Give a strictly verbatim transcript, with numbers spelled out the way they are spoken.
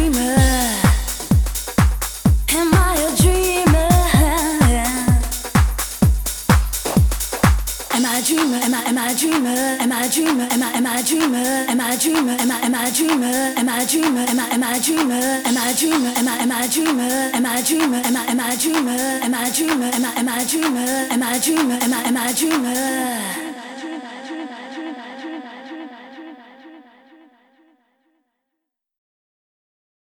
dreamer? Am I a dreamer? Am I a dreamer? Am I am I a dreamer? Am I a dreamer? Am I am I a dreamer? Am I a dreamer? Am I am I a dreamer? Am I a dreamer? Am I am I a dreamer? Am I a dreamer? Am I am I a dreamer? Am I a dreamer? Am I am I a dreamer? Am I a dreamer? Am I am I a dreamer? Am I a dreamer? Am I am I a dreamer?